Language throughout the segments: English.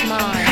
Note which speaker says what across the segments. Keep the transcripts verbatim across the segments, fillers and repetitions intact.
Speaker 1: mind.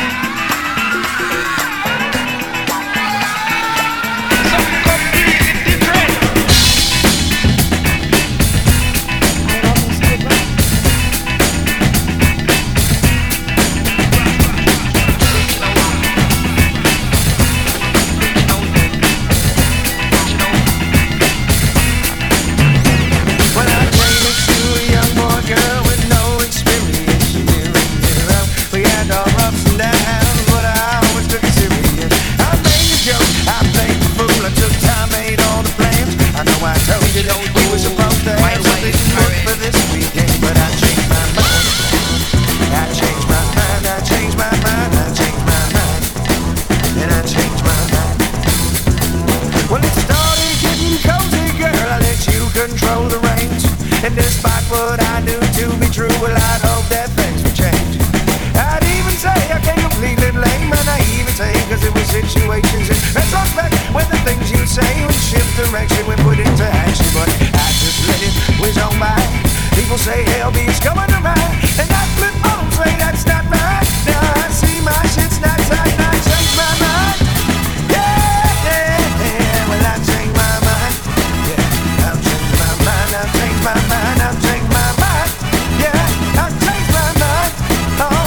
Speaker 2: And despite what I knew to be true, well, I'd hope that things would change. I'd even say I can't completely blame my naivete, cause it was situations in retrospect when the things you say would shift direction when put into action. But I just let it whiz on by. People say hell beats coming around, and I flip on, say that's not right. Now I see my shit's not tight, and I change my mind. Yeah, yeah, yeah, well, I change my mind. Yeah, I've changed my mind, I've changed my mind, I've changed my mind. Yeah, I've changed my mind. Oh.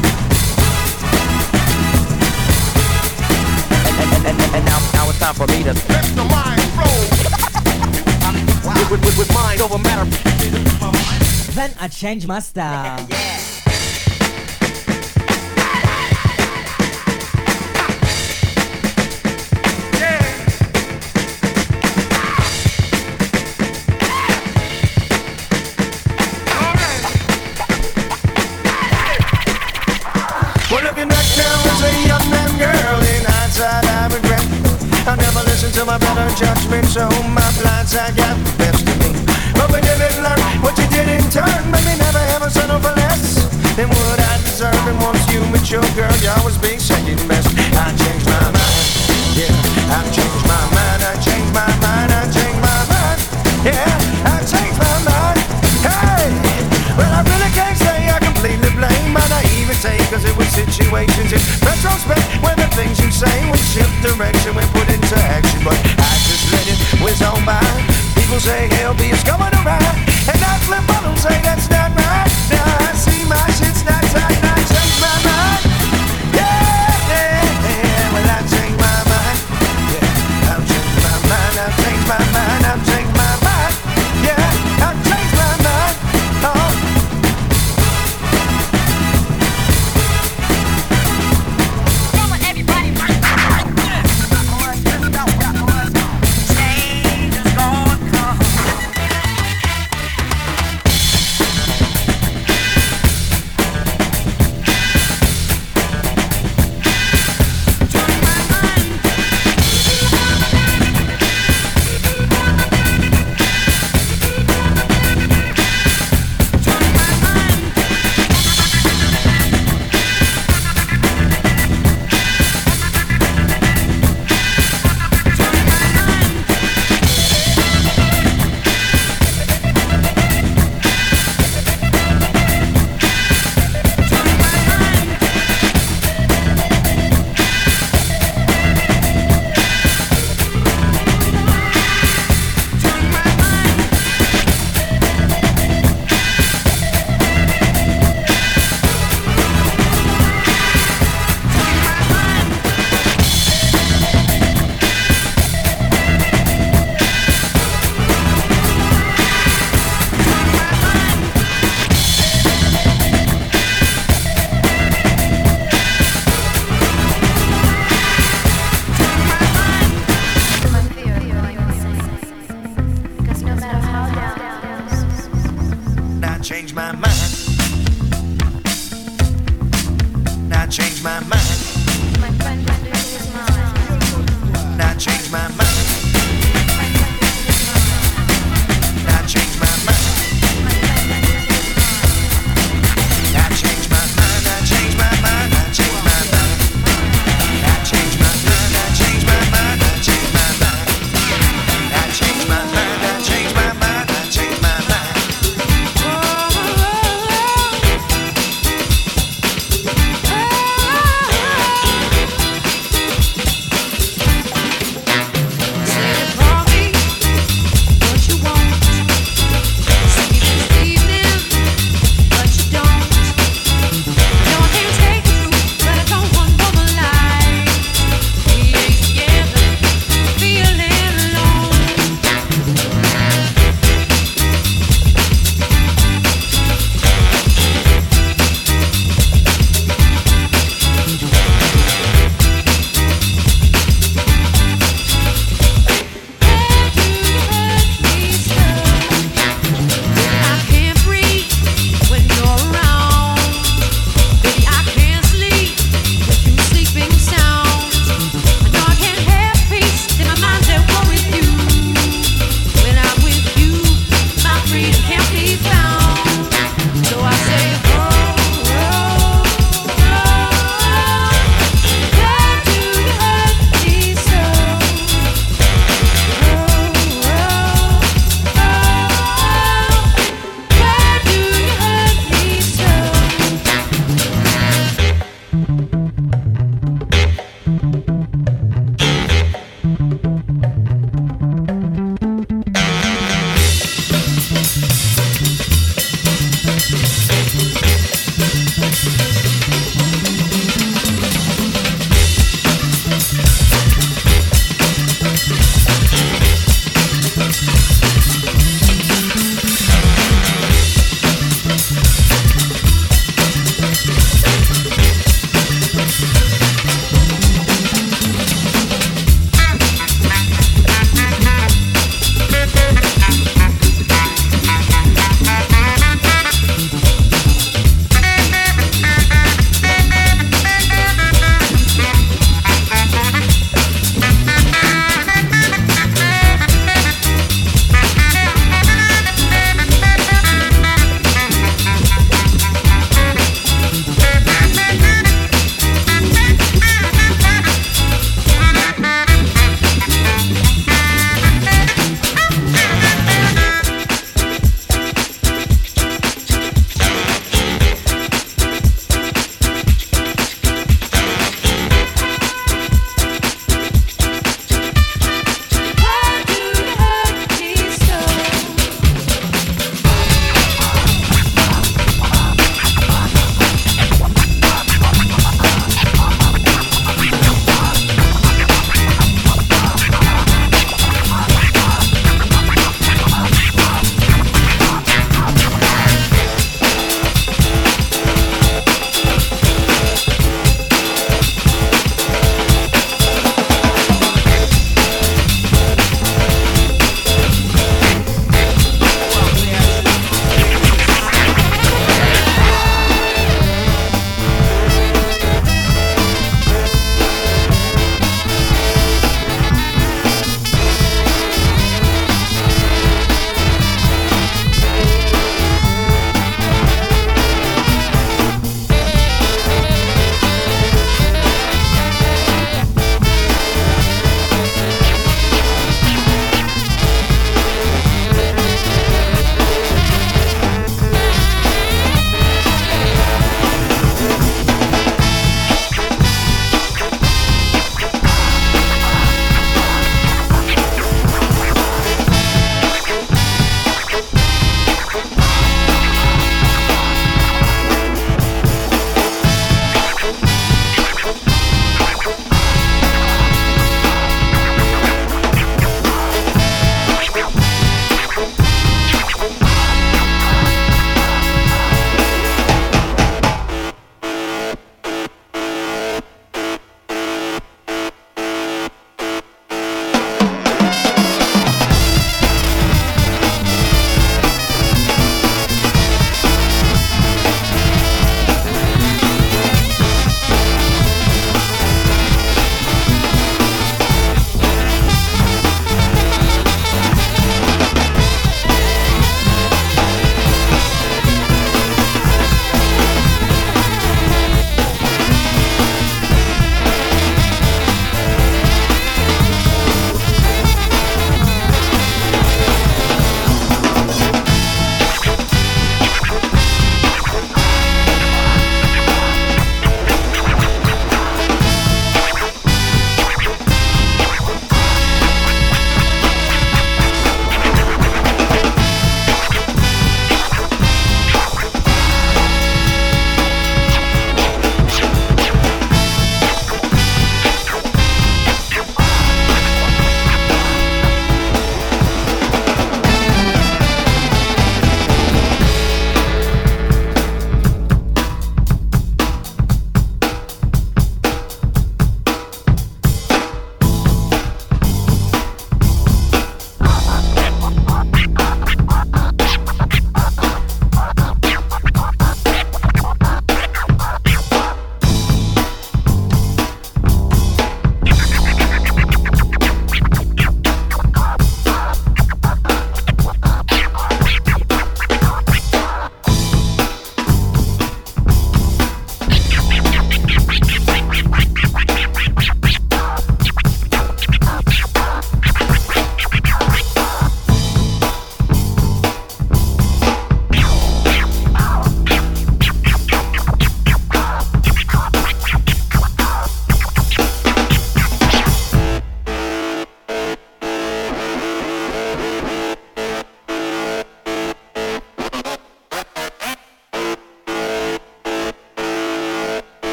Speaker 3: And, and, and, and now, now it's time for me to let the mind flow. With, with, with, with mind over matter.
Speaker 4: Then I change my style.
Speaker 3: Yeah.
Speaker 2: Well, looking back now as a young man, girl, in hindsight I regret I never listened to my better judgment, so my blind side got the best of me. But we didn't learn what you did in turn, but me never ever settle for less than what I deserve. And once you mature, girl, you always be second best. I changed my mind, yeah, I changed my mind, I changed my mind, I changed my mind, yeah, I changed my mind. Hey, well, I really can't say I completely blame my naivete, cause it was situations in retrospect when the things you say would shift direction when put into action. But I just let it whiz on by. People say hell be coming around, and I flip on and say that's not right. Now I see my shit's not tight, and I change my mind. Yeah, yeah, yeah, well, I changed my mind. Yeah, I've changed my mind, I've changed my mind, I've changed my mind. Yeah, I've changed my mind. Oh.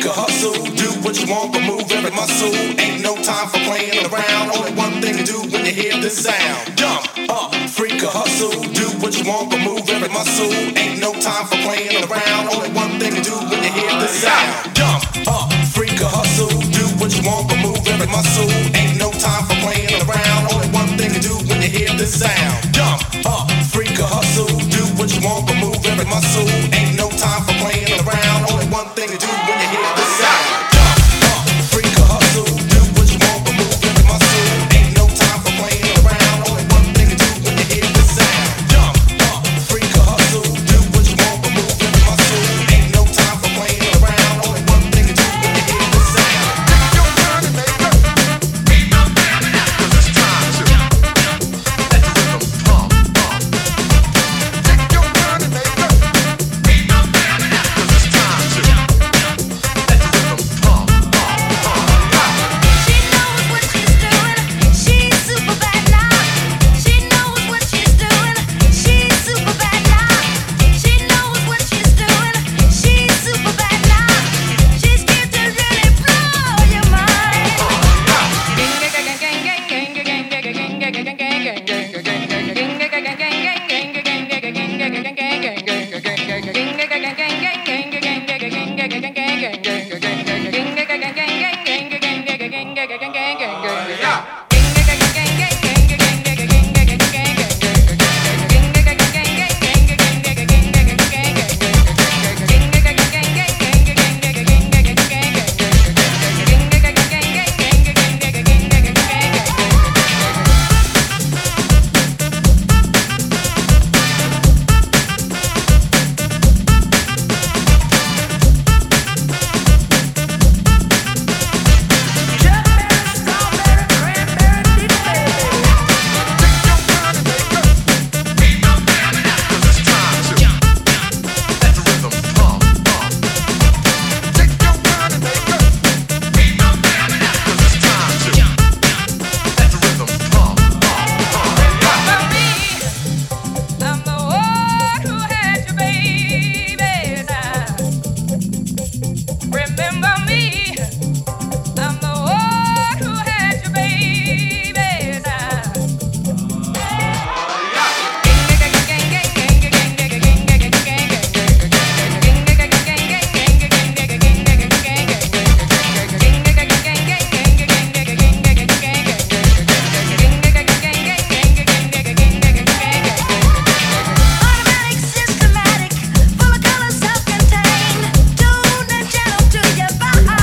Speaker 1: freak or hustle. Do what you want, but move every muscle. Ain't no time for playing around. Only one thing to do when you hear this sound. Jump up, freak or hustle. Do what you want, but move every muscle. Ain't no time for playing around. Only one thing to do when you hear this sound. Jump up, freak or hustle. Do what you want, but move every muscle. Ain't no time for playing around. Only one thing to do when you hear this sound. Jump up, freak or hustle. Do what you want, but move every muscle. Ain't no time for playing around. Only one thing to do when you hear this sound. Jump up, freak or hustle. Do what you want, but move every muscle. Ain't no time for playing around. Only one thing to do when you hear this sound. Jump up, freak or hustle. Do what you want, but move every muscle. Ain't no time for playing around. Only one thing to do when you hear this sound. Take your money maker, beat your man, 'cause it's time to let the rhythm pump, pump. Take your money maker, beat your man, 'cause it's time to let the rhythm pump, pump, pump.
Speaker 5: She knows what she's doing. She's super bad now. She knows what she's doing. She's super bad now. She knows what she's doing. She's super bad now. She's here to really blow your mind. Automatic, systematic, full of color, self-contained. Tune and channel to your vibe.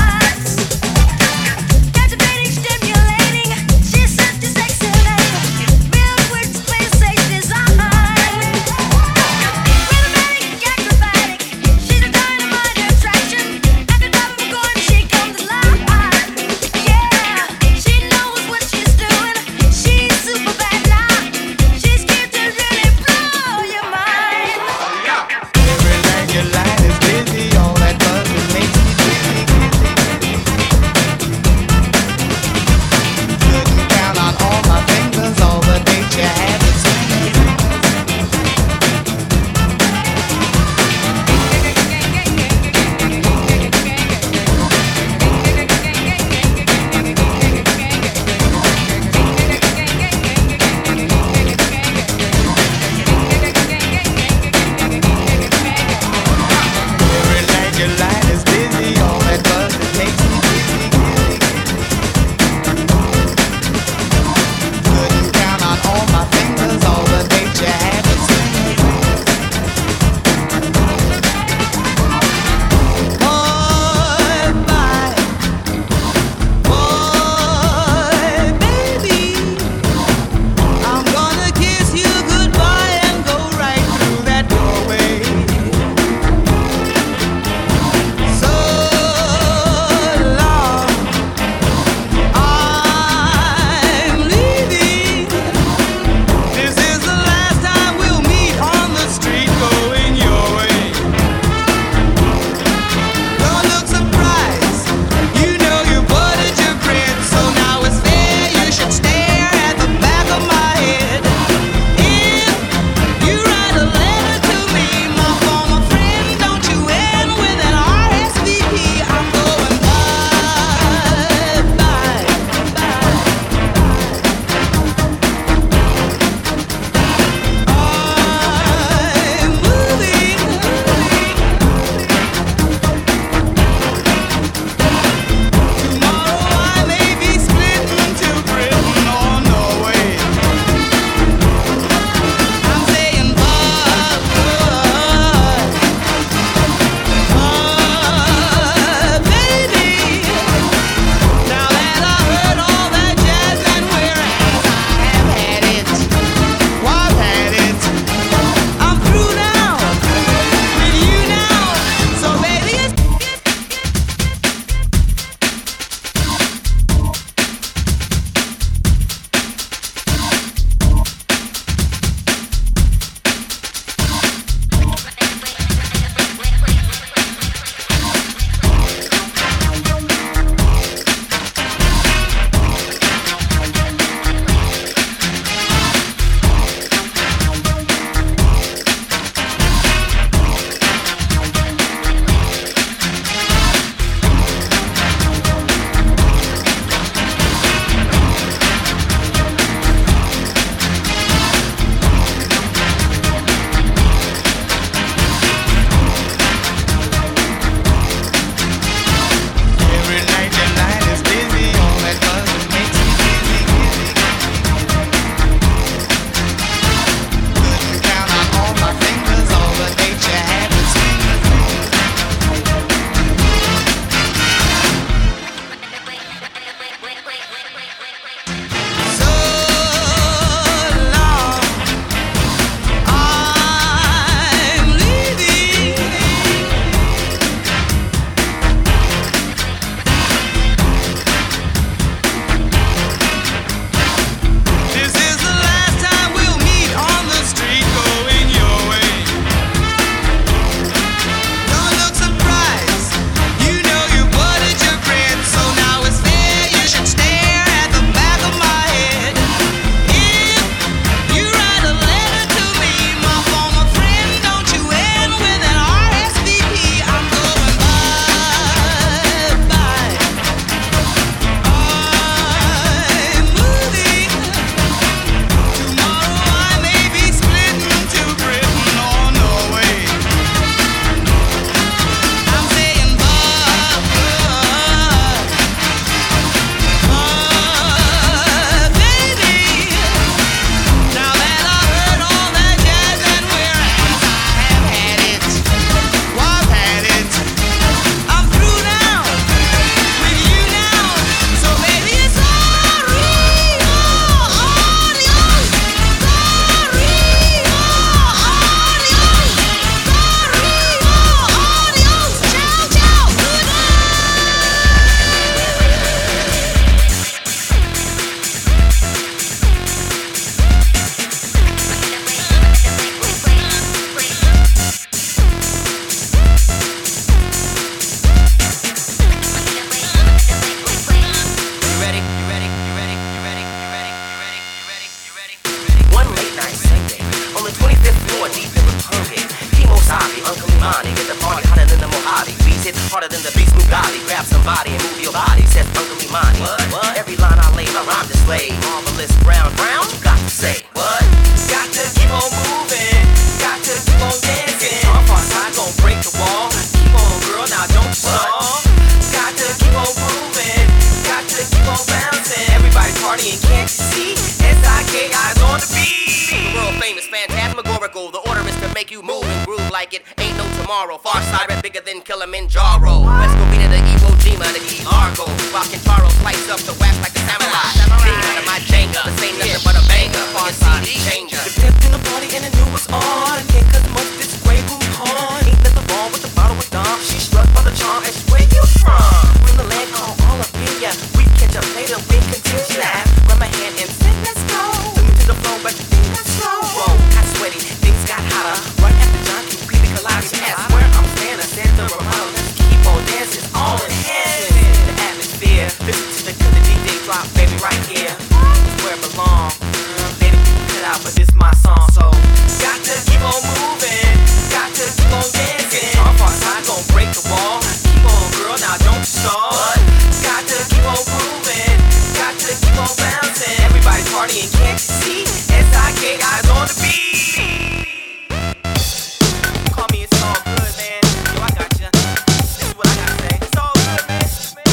Speaker 3: grab somebody and move your body. Says Uncle Imani. What? What? Every line I lay, my rhyme display. Marvelous Brown, Brown, what you got to say? What? Got to keep on moving, got to keep on dancing. Our parts, I gon' break the wall. Keep on, girl, now don't stall. Got to keep on moving, got to keep on bouncing. Everybody partying, can't you see? S I K, eyes on the beat. World famous, phantasmagorical. The order is to make you move and groove like it ain't no tomorrow. Far side rap bigger than Kilimanjaro. Let's go beat the Iwo Jima, the E Argo. Rockin' Taro, slice up the wax like a samurai. King out of my Jenga, this ain't nothing but a banger. Far side changer.
Speaker 6: The pimp in the party and the new was on. Again, cause the most this great room on. Ain't nothing wrong with the bottle of Dom. She struck by the charm, and where you from? When the land call all up in ya. We catch up later, we continue laugh. Grab my hand and sing, let's go. Took me to the floor, but the thing got slow. Whoa, got sweaty, things got hotter. Right after John Q. P. The Calabi asked where I'm standing. Said the Ramada, let's keep on dancing, all enhancing the atmosphere. Listen to the good D J drop, baby, right here. It's where it belong. Baby, cut out, but this my song, so got to keep on moving, got to keep on dancing. Our parts, I gon' break the wall. Keep on, girl, now don't stall. Got to keep on moving, got to keep on bouncing. Everybody partying, can't you see? S I K, eyes on the beat. Call me, it's all good, man. Yo, I got ya. This is what I gotta say. It's all good, man.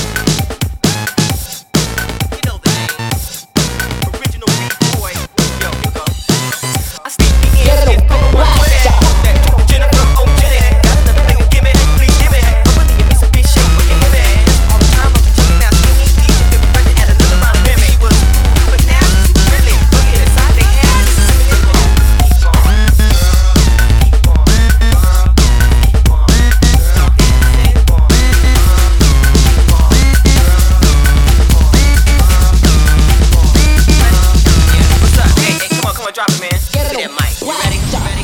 Speaker 6: You know the name. Original beat boy. Yo, here go. I sneak me in, get over with it. Jennifer, oh Jenny, got another thing to give me, please give me. I'm gonna give me some big shit for giving me. All the time I'm chilling now, skinny, D J, get pregnant at another round of women. She was, but now she's really looking inside they have to see me. Keep on, keep on, keep on, keep on, keep on, yeah, what's up? Hey, hey, come on, come on, drop it, man. Give me that mic. You ready? You ready?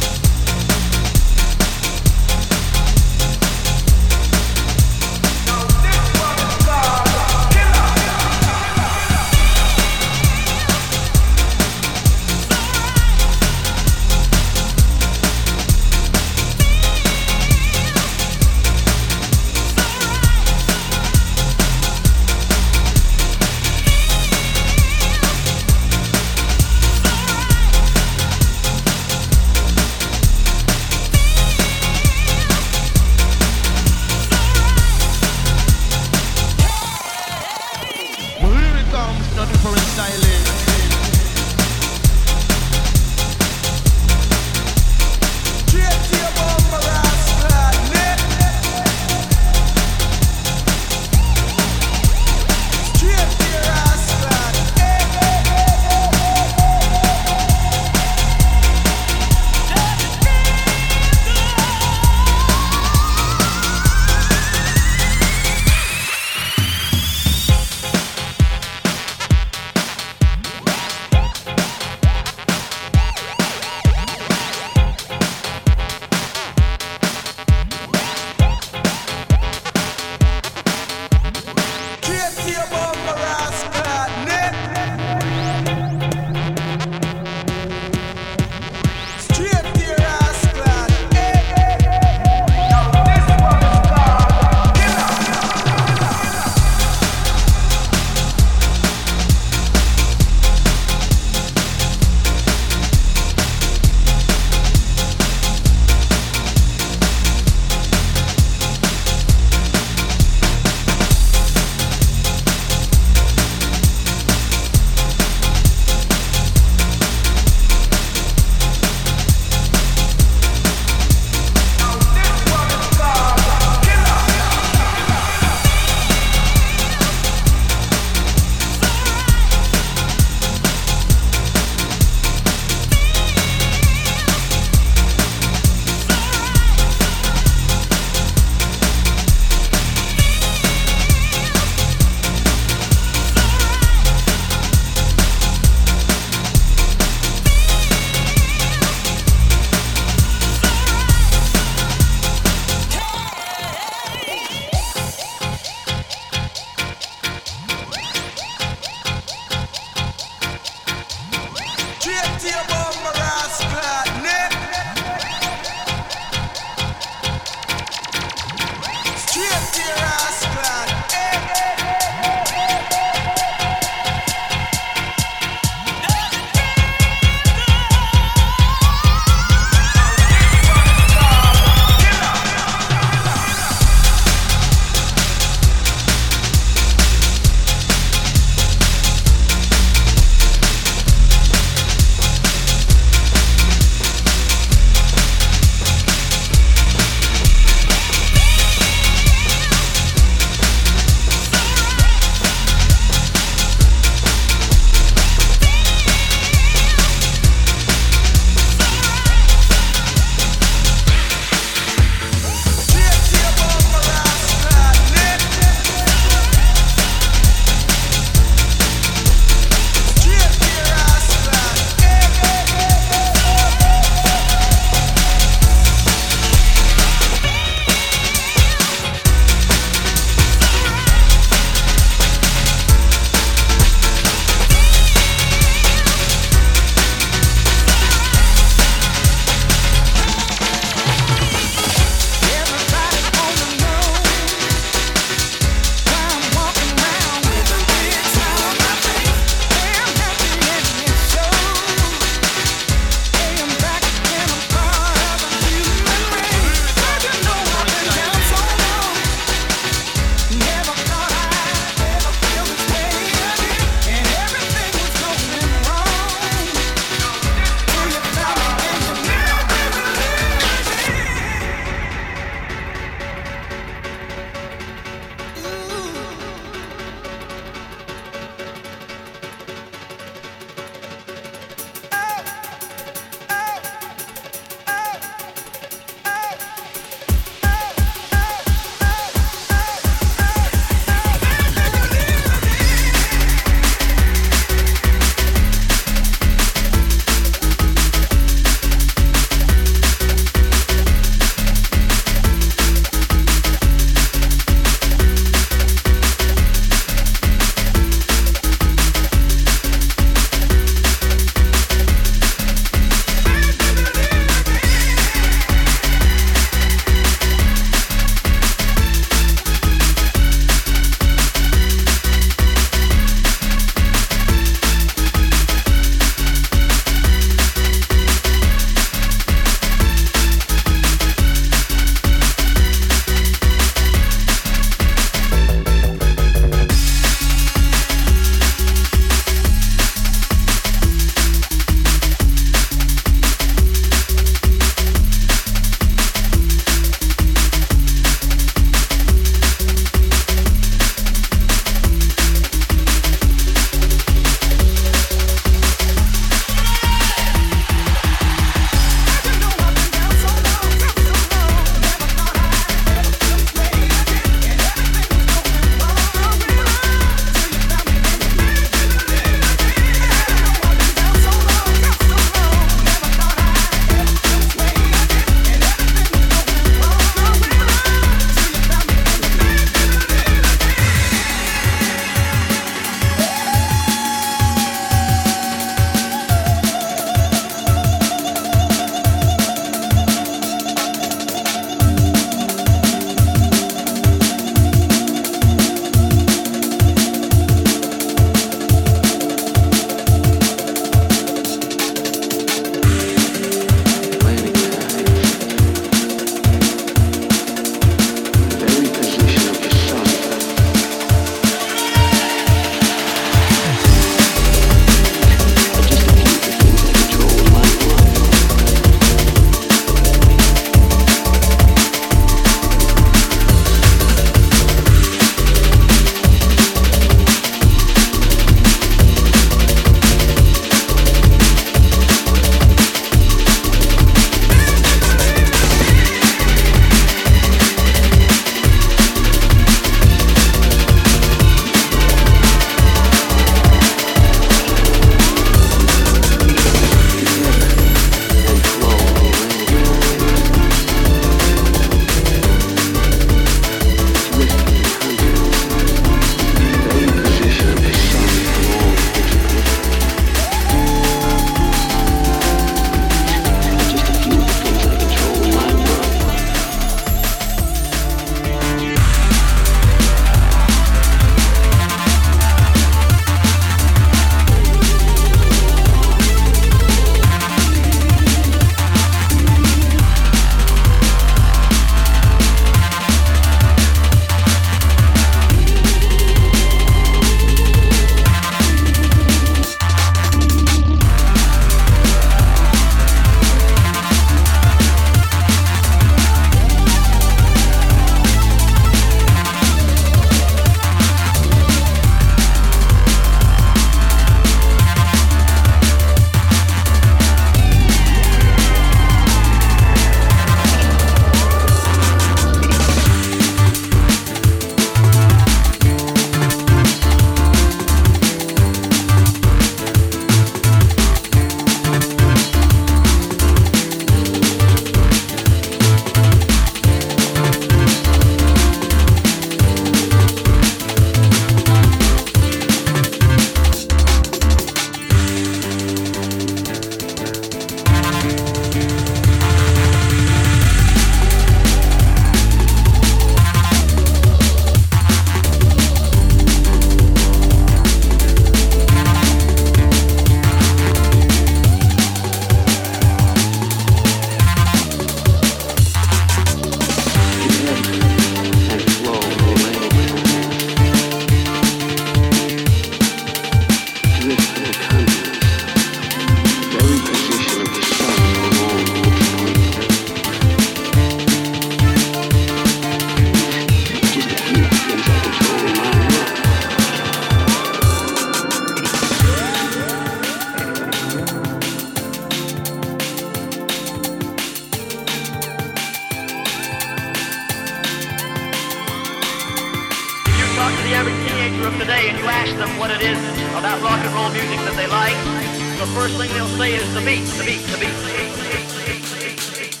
Speaker 7: the average teenager of today and you ask them what it is about rock and roll music that they like, the first thing they'll say is the beat, the beat, the beat, the beat, the beat, the beat, the beat, the beat.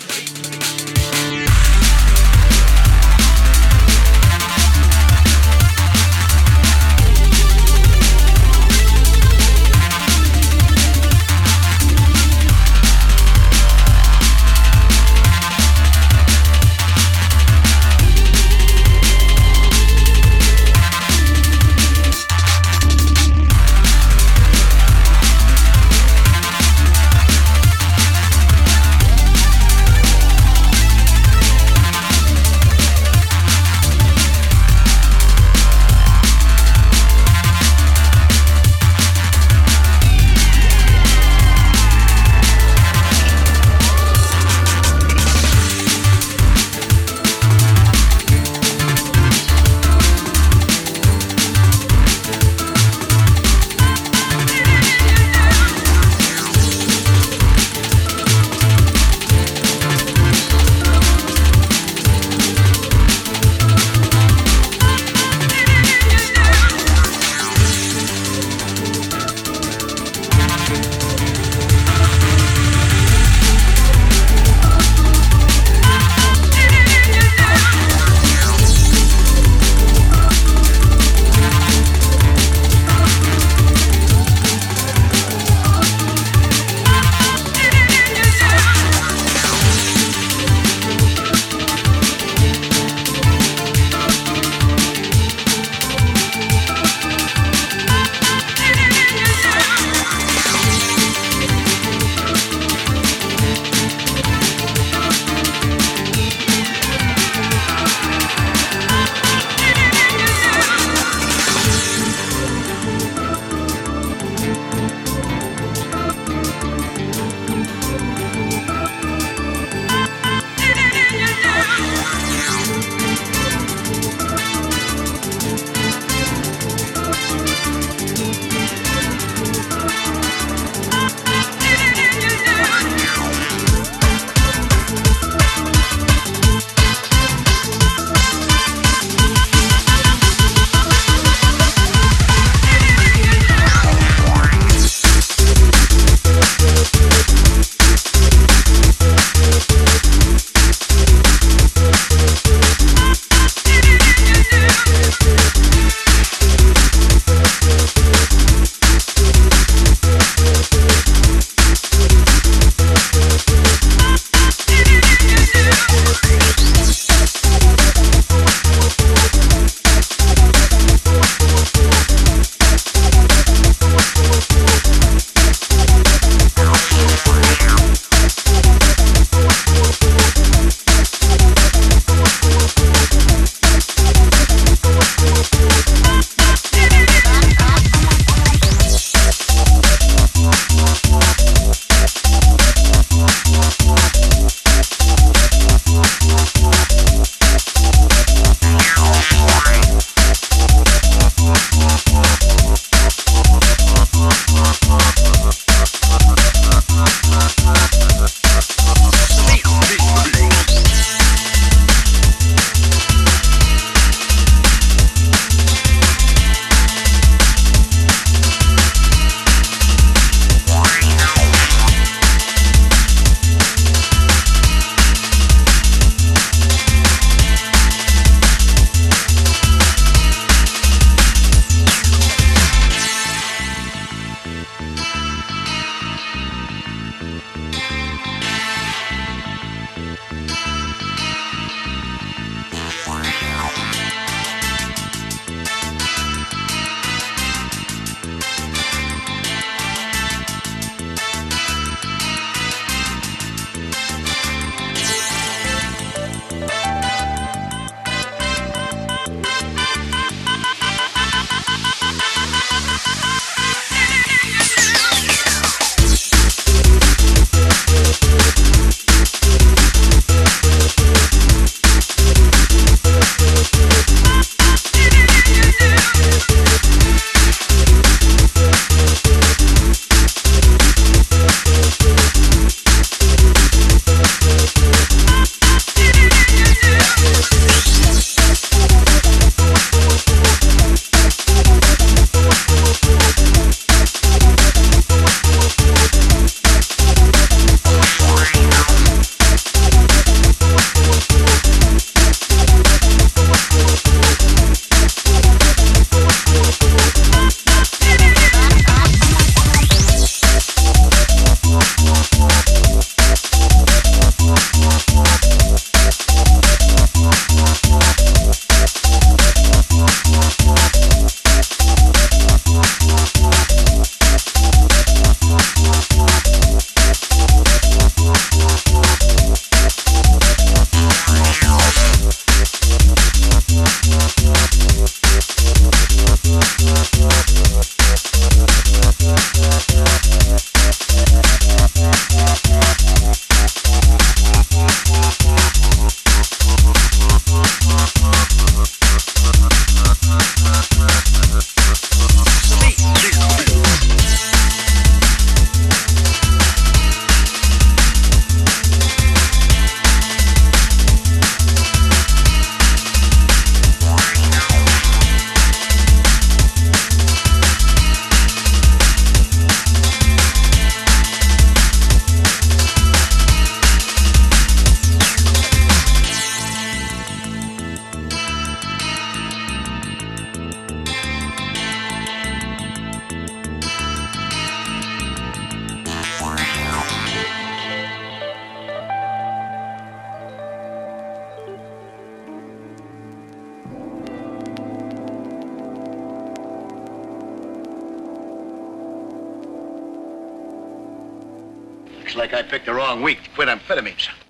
Speaker 8: Looks like I picked the wrong week to quit amphetamines.